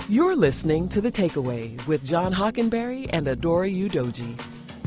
You're listening to The Takeaway with John Hockenberry and Adora Udoji.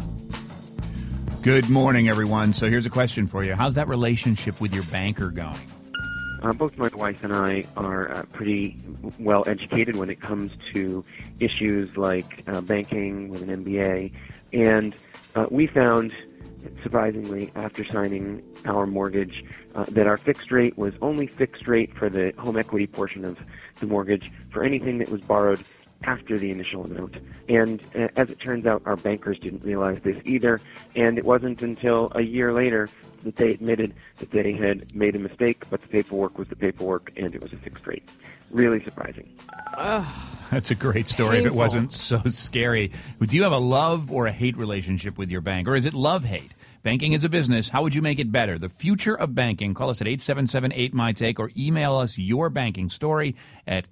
Good morning, everyone. So here's a question for you. How's that relationship with your banker going? Both my wife and I are pretty well educated when it comes to issues like banking with an MBA. And we found, surprisingly, after signing our mortgage, that our fixed rate was only fixed rate for the home equity portion of the mortgage for anything that was borrowed after the initial amount. And as it turns out, our bankers didn't realize this either, and it wasn't until a year later that they admitted that they had made a mistake, but the paperwork was the paperwork, and it was a fixed rate. Really surprising. That's a great story. Painful. If it wasn't so scary. Do you have a love or a hate relationship with your bank, or is it love-hate? Banking is a business. How would you make it better? The future of banking. Call us at 877-8MyTake or email us your banking story at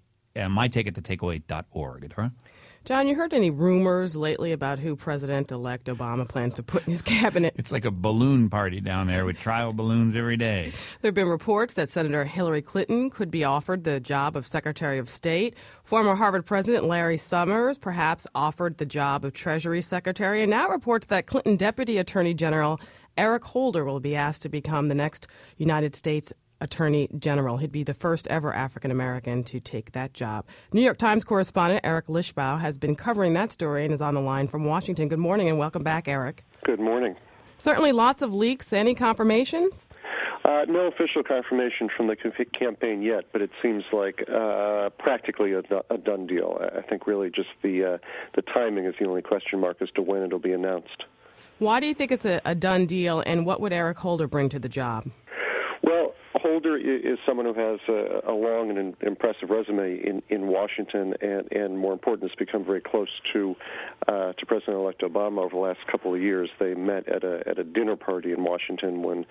mytake@thetakeaway.org. John, you heard any rumors lately about who President-elect Obama plans to put in his cabinet? It's like a balloon party down there with trial balloons every day. There have been reports that Senator Hillary Clinton could be offered the job of Secretary of State. Former Harvard President Larry Summers perhaps offered the job of Treasury Secretary. And now reports that Clinton Deputy Attorney General Eric Holder will be asked to become the next United States Attorney General. He'd be the first ever African-American to take that job. New York Times correspondent Eric Lischbau has been covering that story and is on the line from Washington. Good morning and welcome back, Eric. Good morning. Certainly lots of leaks. Any confirmations? No official confirmation from the campaign yet, but it seems like practically a done deal. I think really just the timing is the only question mark as to when it'll be announced. Why do you think it's a done deal, and what would Eric Holder bring to the job? Well, Holder is someone who has a long and impressive resume in Washington, and more important, has become very close to President-elect Obama over the last couple of years. They met at a dinner party in Washington when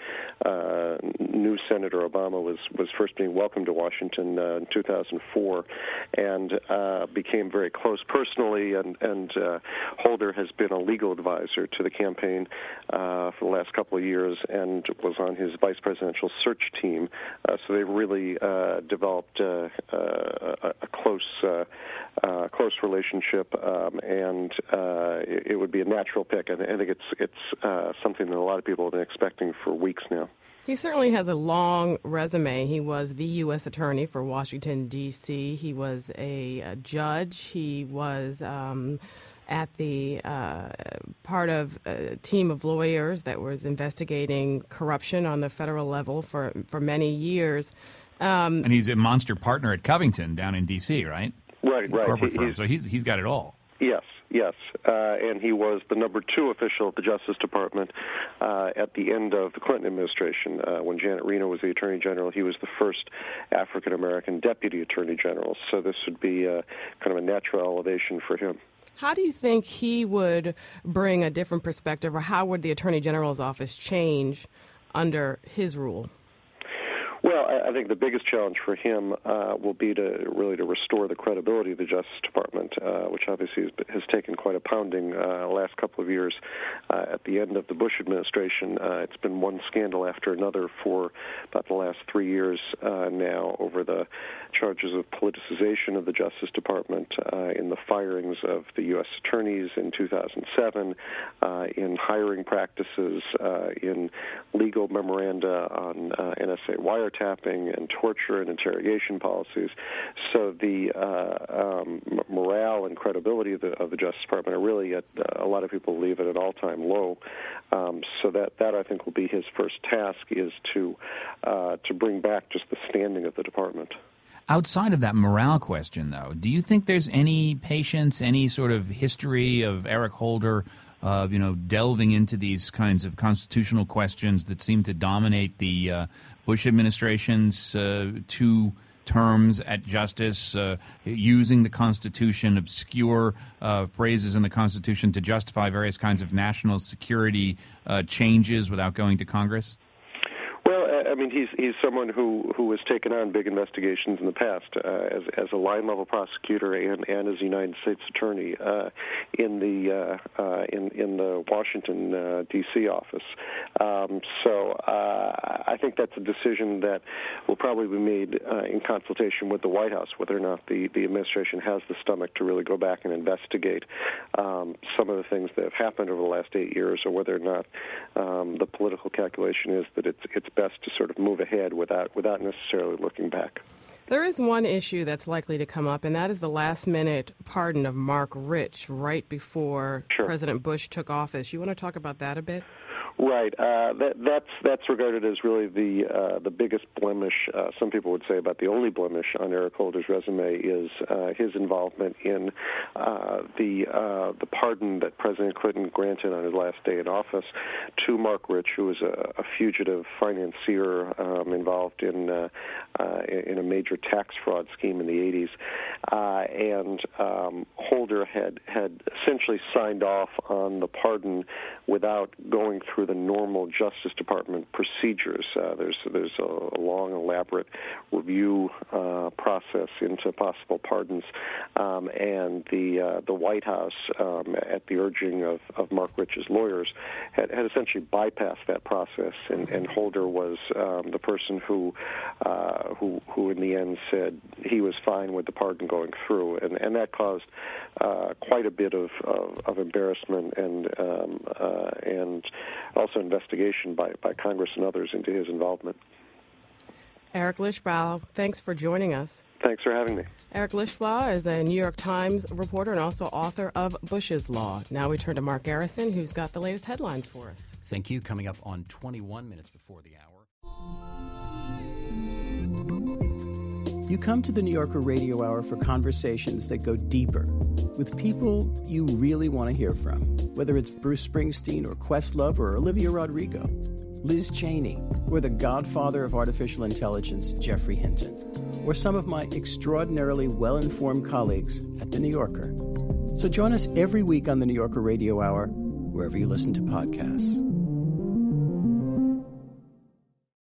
new Senator Obama was first being welcomed to Washington in 2004, and became very close personally. And Holder has been a legal advisor to the campaign for the last couple of years, and was on his vice presidential search team. So they've really developed a close relationship, and it would be a natural pick. I think it's something that a lot of people have been expecting for weeks now. He certainly has a long resume. He was the U.S. Attorney for Washington, D.C. He was a judge. He was at the part of a team of lawyers that was investigating corruption on the federal level for many years. And he's a monster partner at Covington down in D.C., right? Right. Corporate firm. So he's got it all. Yes. And he was the number 2 official at the Justice Department at the end of the Clinton administration. When Janet Reno was the Attorney General, he was the first African-American Deputy Attorney General. So this would be kind of a natural elevation for him. How do you think he would bring a different perspective, or how would the Attorney General's office change under his rule? Well, I think the biggest challenge for him will be to restore the credibility of the Justice Department, which obviously has taken quite a pounding the last couple of years. At the end of the Bush administration, it's been one scandal after another for about the last 3 years now over the charges of politicization of the Justice Department, in the firings of the U.S. attorneys in 2007, in hiring practices, in legal memoranda on NSA wiretapping and torture and interrogation policies. So the morale and credibility of the Justice Department are really a lot of people believe at an all-time low. So that I think will be his first task, is to bring back just the standing of the department. Outside of that morale question, though, do you think there's any patience, any sort of history of Eric Holder, delving into these kinds of constitutional questions that seem to dominate the Bush administration's 2 terms at justice, using the Constitution, obscure phrases in the Constitution to justify various kinds of national security changes without going to Congress? Well, I mean, he's someone who has taken on big investigations in the past as a line-level prosecutor and as a United States attorney in the Washington D.C. office. So I think that's a decision that will probably be made in consultation with the White House, whether or not the administration has the stomach to really go back and investigate some of the things that have happened over the last 8 years, or whether or not the political calculation is that it's best to sort of move ahead without necessarily looking back. There is one issue that's likely to come up, and that is the last-minute pardon of Marc Rich right before President Bush took office. You want to talk about that a bit? Right. That's regarded as really the biggest blemish. Some people would say about the only blemish on Eric Holder's resume is his involvement in the pardon that President Clinton granted on his last day in office to Marc Rich, who was a fugitive financier involved in a major tax fraud scheme in the 80s, and Holder had essentially signed off on the pardon without going through the normal Justice Department procedures. There's a long, elaborate review process into possible pardons, and the White House, at the urging of Marc Rich's lawyers, had essentially bypassed that process, and Holder was the person who in the end said he was fine with the pardon going through, and that caused quite a bit of embarrassment and also investigation by Congress and others into his involvement. Eric Lichtblau, thanks for joining us. Thanks for having me. Eric Lichtblau is a New York Times reporter and also author of Bush's Law. Now we turn to Mark Garrison, who's got the latest headlines for us. Thank you. Coming up on 21 minutes before the hour. You come to the New Yorker Radio Hour for conversations that go deeper with people you really want to hear from, whether it's Bruce Springsteen or Questlove or Olivia Rodrigo, Liz Cheney, or the godfather of artificial intelligence, Geoffrey Hinton, or some of my extraordinarily well-informed colleagues at The New Yorker. So join us every week on the New Yorker Radio Hour, wherever you listen to podcasts.